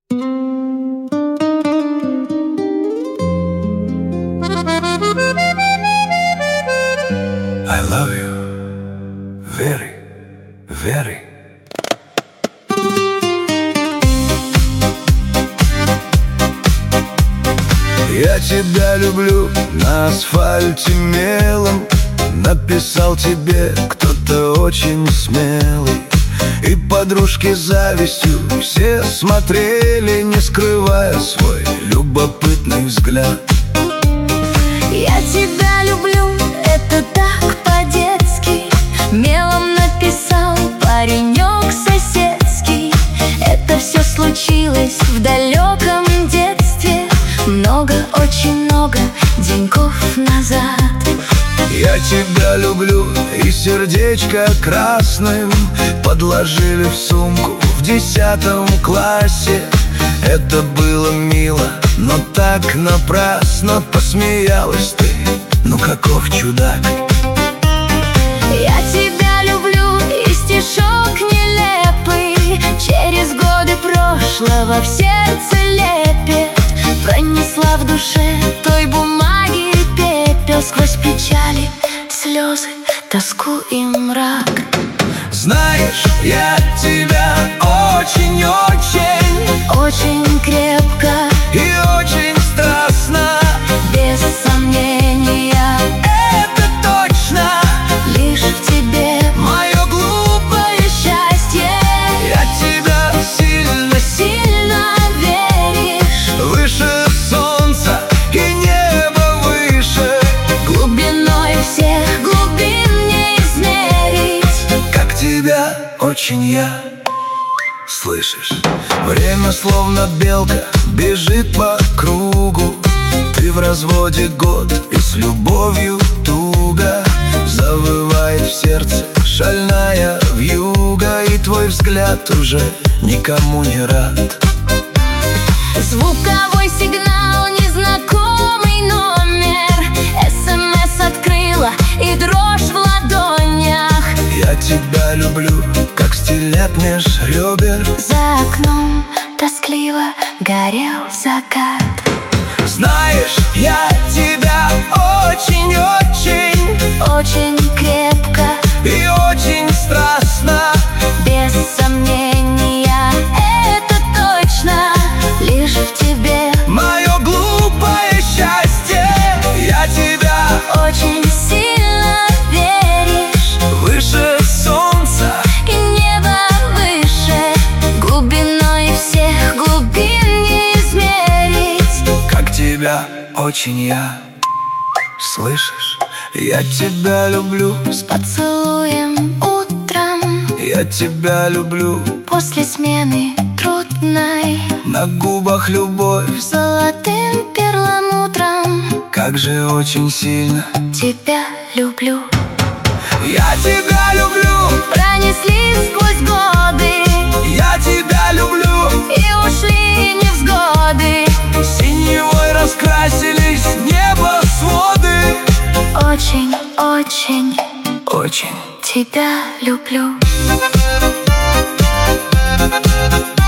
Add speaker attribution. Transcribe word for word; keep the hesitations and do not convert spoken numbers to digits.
Speaker 1: I love you very, very. Я тебя люблю на асфальте мелом. Написал тебе кто-то очень смелый. И подружки завистью все смотрели, не скрывая свой любопытный взгляд.
Speaker 2: Я тебя люблю, это так по-детски. Мелом написал паренек соседский. Это все случилось в далеком детстве, много, очень много деньков назад.
Speaker 1: Я тебя люблю, и сердечко красным подложили в сумку в десятом классе. Это было мило, но так напрасно посмеялась ты. Ну каков чудак.
Speaker 2: Я тебя люблю, и стишок нелепый через годы прошлого в сердце лепет. Пронесла в душе той бумаги пепел, сквозь печали, слезы, тоску и мрак.
Speaker 1: Знаешь, я тебя очень-очень,
Speaker 2: очень крепко
Speaker 1: и очень страстно,
Speaker 2: без сомнения,
Speaker 1: это точно,
Speaker 2: лишь в тебе
Speaker 1: мое глупое счастье. Я тебя сильно,
Speaker 2: сильно веришь,
Speaker 1: выше солнца и небо выше,
Speaker 2: глубиной всех глубин не измерить.
Speaker 1: как тебя очень я. Слышишь, время словно белка бежит по кругу. Ты в разводе год и с любовью туго. Завывает в сердце шальная вьюга, и твой взгляд уже никому не рад.
Speaker 2: Звуковой сигнал, незнакомый номер. СМС открыла и дрожь в ладонях.
Speaker 1: Я тебя люблю, как стилет меж ребер.
Speaker 2: За окном тоскливо горел закат.
Speaker 1: Знаешь, я тебя очень-очень,
Speaker 2: очень крепко
Speaker 1: и очень страстно,
Speaker 2: без сомнения, это точно, лишь в тебе
Speaker 1: мое глупое счастье. Я тебя
Speaker 2: очень сильно веришь,
Speaker 1: выше солнца
Speaker 2: и небо выше, глубиной всех глубин не измерить.
Speaker 1: как тебя очень я. Слышишь, я тебя люблю,
Speaker 2: С поцелуем утром,
Speaker 1: я тебя люблю,
Speaker 2: после смены трудной,
Speaker 1: на губах любовь,
Speaker 2: золотым перламутром,
Speaker 1: как же очень сильно
Speaker 2: тебя люблю.
Speaker 1: я тебя люблю,
Speaker 2: Пронеслись сквозь годы
Speaker 1: я тебя люблю,
Speaker 2: и ушли невзгоды.
Speaker 1: синевой раскрасились небосводы.
Speaker 2: Очень, очень
Speaker 1: Очень
Speaker 2: тебя люблю.